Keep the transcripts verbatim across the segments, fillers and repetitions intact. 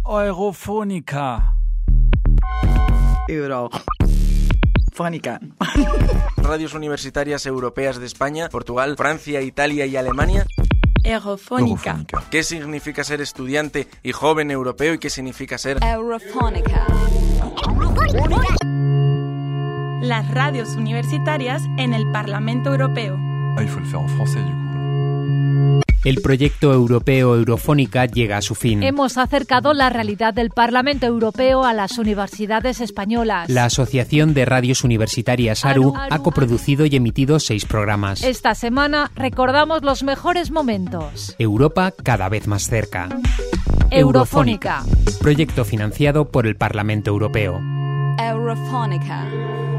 Eurofónica. Eurofónica. Radios universitarias europeas de España, Portugal, Francia, Italia y Alemania. Eurofónica. ¿Qué significa ser estudiante y joven europeo y qué significa ser Eurofónica? Las radios universitarias en el Parlamento Europeo. Ah, il faut le faire en français du coup. El proyecto europeo Eurofónica llega a su fin. Hemos acercado la realidad del Parlamento Europeo a las universidades españolas. La Asociación de Radios Universitarias ARU, Aru, Aru, ha coproducido y emitido seis programas. Esta semana recordamos los mejores momentos. Europa cada vez más cerca. Eurofónica. Proyecto financiado por el Parlamento Europeo. Eurofónica.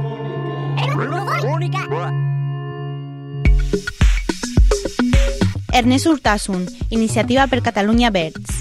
Ernest Urtasun, Iniciativa per Catalunya Verds.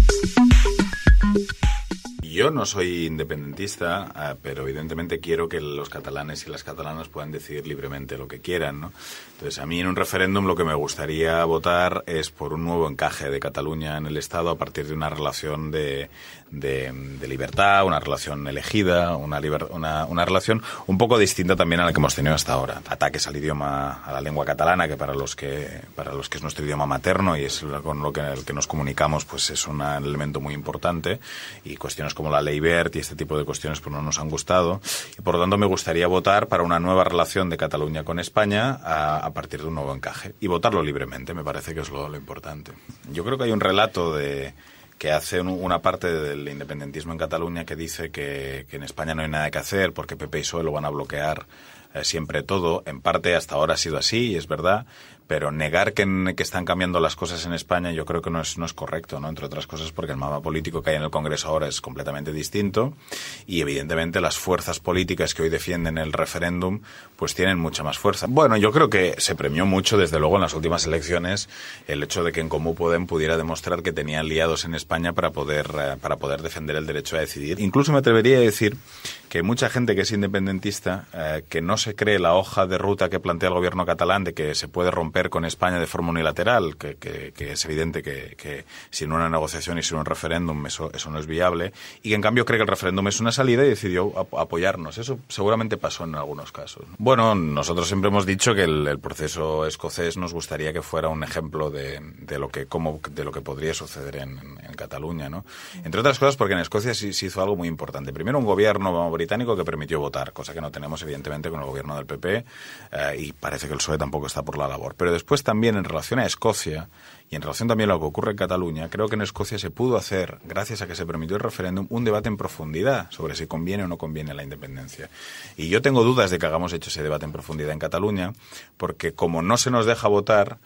Yo no soy independentista, pero evidentemente quiero que los catalanes y las catalanas puedan decidir libremente lo que quieran, ¿no? Entonces, a mí en un referéndum lo que me gustaría votar es por un nuevo encaje de Cataluña en el Estado a partir de una relación de, de, de libertad, una relación elegida, una, liber, una, una relación un poco distinta también a la que hemos tenido hasta ahora. Ataques al idioma, a la lengua catalana, que para los que para los que es nuestro idioma materno y es con lo que, el que nos comunicamos, pues es un elemento muy importante, y cuestiones como la ley Wert y este tipo de cuestiones pues no nos han gustado, y por lo tanto me gustaría votar para una nueva relación de Cataluña con España a, a partir de un nuevo encaje y votarlo libremente. Me parece que es lo, lo importante. Yo creo que hay un relato de que hace un, una parte del independentismo en Cataluña que dice que, que en España no hay nada que hacer porque P P y P S O E lo van a bloquear eh, siempre todo. En parte hasta ahora ha sido así y es verdad, pero negar que, que están cambiando las cosas en España yo creo que no es, no es correcto, ¿no? Entre otras cosas porque el mapa político que hay en el Congreso ahora es completamente distinto y evidentemente las fuerzas políticas que hoy defienden el referéndum pues tienen mucha más fuerza. Bueno, yo creo que se premió mucho desde luego en las últimas elecciones el hecho de que en Comú Podem pudiera demostrar que tenían aliados en España para poder, eh, para poder defender el derecho a decidir. Incluso me atrevería a decir que mucha gente que es independentista, eh, que no se cree la hoja de ruta que plantea el gobierno catalán de que se puede romper con España de forma unilateral, que, que, que es evidente que, que sin una negociación y sin un referéndum eso, eso no es viable, y que en cambio cree que el referéndum es una salida y decidió ap- apoyarnos. Eso seguramente pasó en algunos casos. Bueno, nosotros siempre hemos dicho que el, el proceso escocés nos gustaría que fuera un ejemplo de, de lo que cómo, de lo que podría suceder en, en, en Cataluña, ¿no? Entre otras cosas porque en Escocia sí se hizo algo muy importante. Primero, un gobierno británico que permitió votar, cosa que no tenemos evidentemente con el gobierno del P P, eh, y parece que el P S O E tampoco está por la labor. Pero después también en relación a Escocia y en relación también a lo que ocurre en Cataluña, creo que en Escocia se pudo hacer, gracias a que se permitió el referéndum, un debate en profundidad sobre si conviene o no conviene la independencia. Y yo tengo dudas de que hagamos hecho ese debate en profundidad en Cataluña, porque como no se nos deja votar,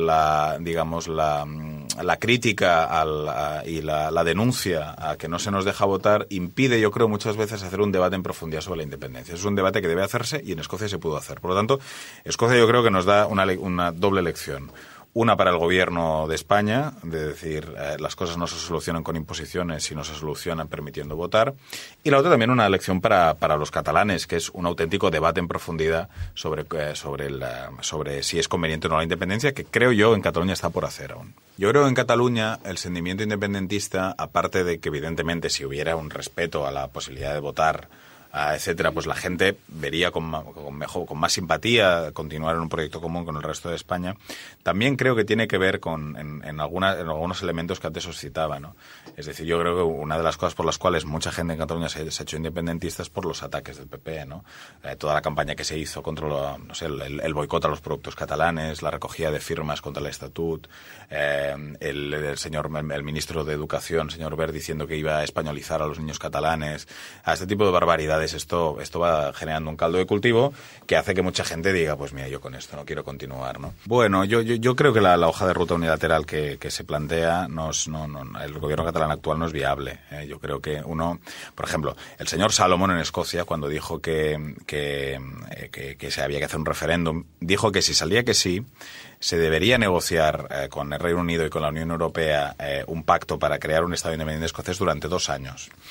la digamos la, la crítica al, a, y la, la denuncia a que no se nos deja votar impide, yo creo, muchas veces hacer un debate en profundidad sobre la independencia. Es un debate que debe hacerse y en Escocia se pudo hacer. Por lo tanto, Escocia yo creo que nos da una, una doble lección. Una para el gobierno de España, de decir, eh, las cosas no se solucionan con imposiciones, sino se solucionan permitiendo votar. Y la otra también una lección para, para los catalanes, que es un auténtico debate en profundidad sobre, eh, sobre, la, sobre si es conveniente o no la independencia, que creo yo en Cataluña está por hacer aún. Yo creo que en Cataluña el sentimiento independentista, aparte de que evidentemente si hubiera un respeto a la posibilidad de votar, etcétera, pues la gente vería con, con mejor, con más simpatía continuar en un proyecto común con el resto de España. También creo que tiene que ver con en, en, alguna, en algunos elementos que antes os citaba, ¿no? Es decir, yo creo que una de las cosas por las cuales mucha gente en Cataluña se, se ha hecho independentista es por los ataques del P P, ¿no? Eh, toda la campaña que se hizo contra lo, no sé, el, el boicot a los productos catalanes, la recogida de firmas contra el Estatut, eh, el, el señor el, el ministro de Educación, señor Wert, diciendo que iba a españolizar a los niños catalanes, a este tipo de barbaridades. Esto, esto va generando un caldo de cultivo que hace que mucha gente diga, pues mira, yo con esto no quiero continuar, ¿no? Bueno, yo, yo, yo creo que la, la hoja de ruta unilateral que, que se plantea, no, es, no, no, el gobierno catalán actual no es viable. ¿eh? Yo creo que uno, por ejemplo, el señor Salomón en Escocia, cuando dijo que, que, que, que se había que hacer un referéndum, dijo que si salía que sí, se debería negociar eh, con el Reino Unido y con la Unión Europea eh, un pacto para crear un Estado independiente escocés durante dos años.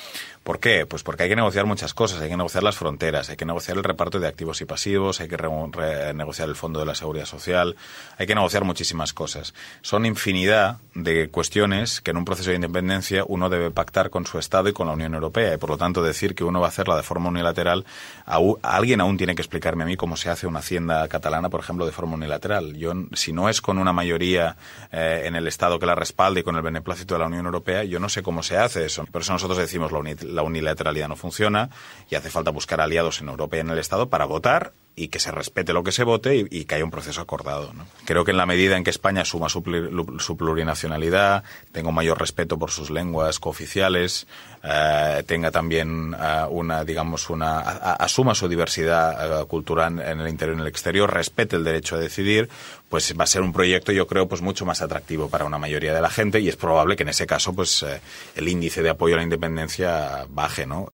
¿Por qué? Pues porque hay que negociar muchas cosas, hay que negociar las fronteras, hay que negociar el reparto de activos y pasivos, hay que renegociar el Fondo de la Seguridad Social, hay que negociar muchísimas cosas. Son infinidad de cuestiones que en un proceso de independencia uno debe pactar con su Estado y con la Unión Europea, y por lo tanto decir que uno va a hacerla de forma unilateral, a, a alguien aún tiene que explicarme a mí cómo se hace una hacienda catalana, por ejemplo, de forma unilateral. Yo, si no es con una mayoría eh, en el Estado que la respalde y con el beneplácito de la Unión Europea, yo no sé cómo se hace eso. Por eso nosotros decimos la unilateralidad. La unilateralidad no funciona y hace falta buscar aliados en Europa y en el Estado para votar y que se respete lo que se vote y, y que haya un proceso acordado, ¿no? Creo que en la medida en que España asuma su, su plurinacionalidad, tenga un mayor respeto por sus lenguas cooficiales, eh, tenga también uh, una, digamos, una a, asuma su diversidad uh, cultural en el interior y en el exterior, respete el derecho a decidir, pues va a ser un proyecto, yo creo, pues mucho más atractivo para una mayoría de la gente, y es probable que en ese caso, pues eh, el índice de apoyo a la independencia baje, ¿no?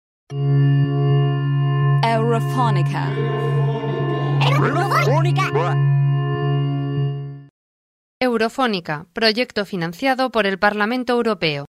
Eurofónica. Eurofónica, proyecto financiado por el Parlamento Europeo.